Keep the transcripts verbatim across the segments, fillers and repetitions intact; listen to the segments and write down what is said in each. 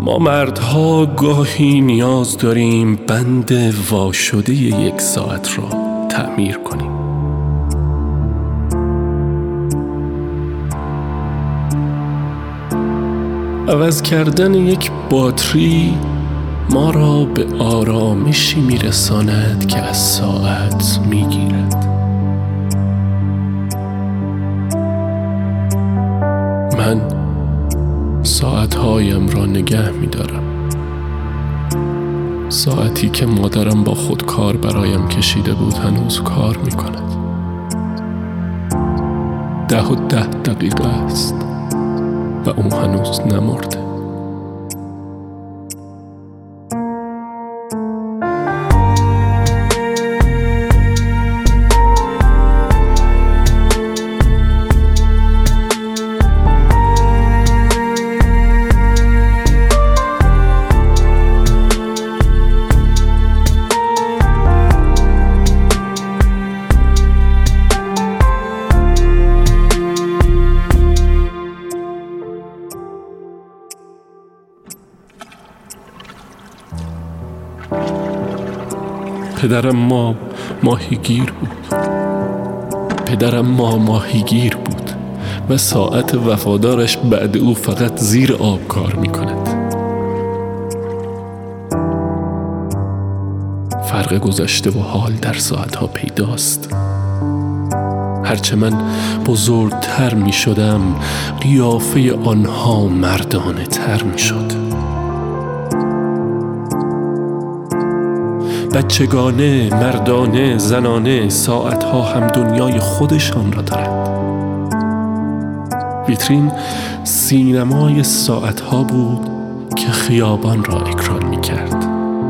ما مردها گاهی نیاز داریم بند واشده یک ساعت را تعمیر کنیم. عوض کردن یک باتری ما را به آرامشی میرساند که از ساعت میگیرد. من ساعتهایم را نگه می‌دارم. ساعتی که مادرم با خودکار برایم کشیده بود هنوز کار می‌کند. ده و ده دقیقه است و او هنوز نمرده. پدرم ما ماهیگیر بود. پدرم ما ماهیگیر بود و ساعت وفادارش بعد او فقط زیر آب کار می کند. فرق گذشته و حال در ساعتها پیداست. هرچه من بزرگتر می شدم قیافه آنها مردانه تر می شد. بچگانه، مردانه، زنانه، ساعتها هم دنیای خودشان را دارند. ویترین سینمای ساعتها بود که خیابان را اکران می کرد.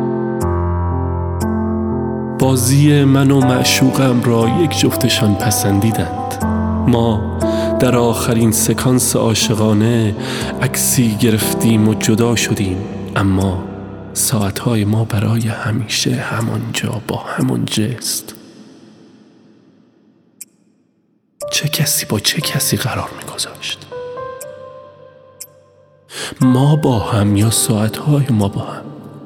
بازی من و معشوقم را یک جفتشان پسندیدند. ما در آخرین سکانس عاشقانه عکسی گرفتیم و جدا شدیم، اما ساعتهای ما برای همیشه همانجا با همان جست. چه کسی با چه کسی قرار می‌گذاشت؟ ما با هم یا ساعتهای ما با هم؟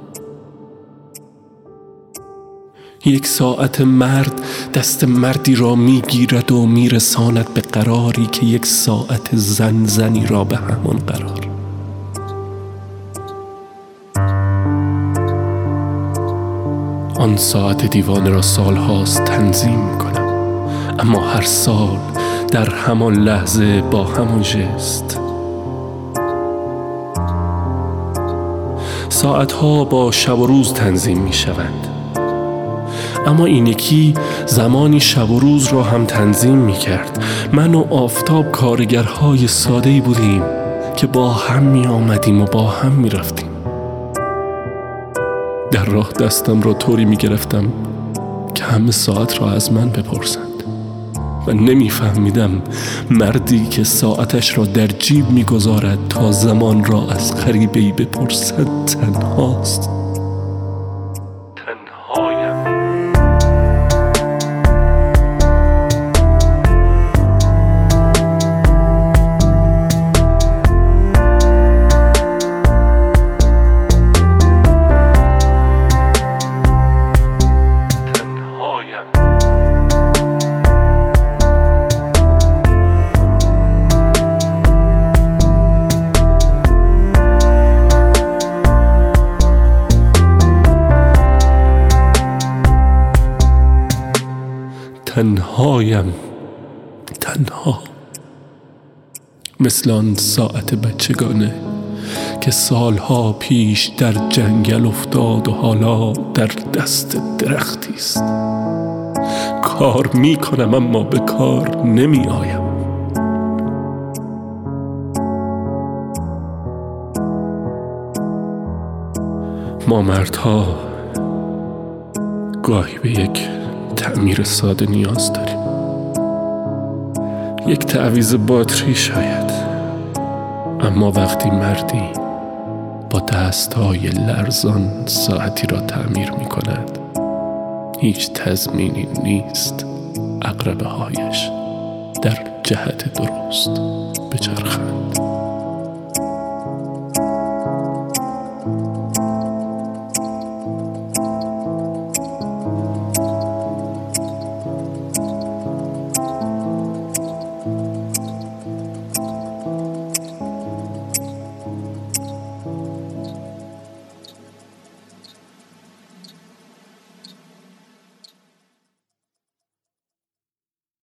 یک ساعت مرد دست مردی را میگیرد و میرساند به قراری که یک ساعت زن زنی را به همان قرار. آن ساعت دیوانه را سالهاست تنظیم میکنم، اما هر سال در همان لحظه با همان جست. ساعتها با شب و روز تنظیم میشوند، اما این یکی زمانی شب و روز را هم تنظیم میکرد. من و آفتاب کارگرهای ساده‌ای بودیم که با هم می آمدیم و با هم می رفتیم. در راه دستم را طوری می گرفتم که همه ساعت را از من بپرسند و نمی فهمیدم مردی که ساعتش را در جیب می گذارد تا زمان را از غریبه‌ای بپرسد تنهاست. تنهایم. تنهایم، تنها، مثل آن ساعت بچگانه که سالها پیش در جنگل افتاد و حالا در دست درختی است. کار می کنم اما به کار نمی آیم. ما مردها گاهی به یک تعمیر ساده نیاز داریم. یک تعویض باتری شاید، اما وقتی مردی با دستهای لرزان ساعتی را تعمیر می کند، هیچ تضمینی نیست عقربه هایش در جهت درست بچرخند.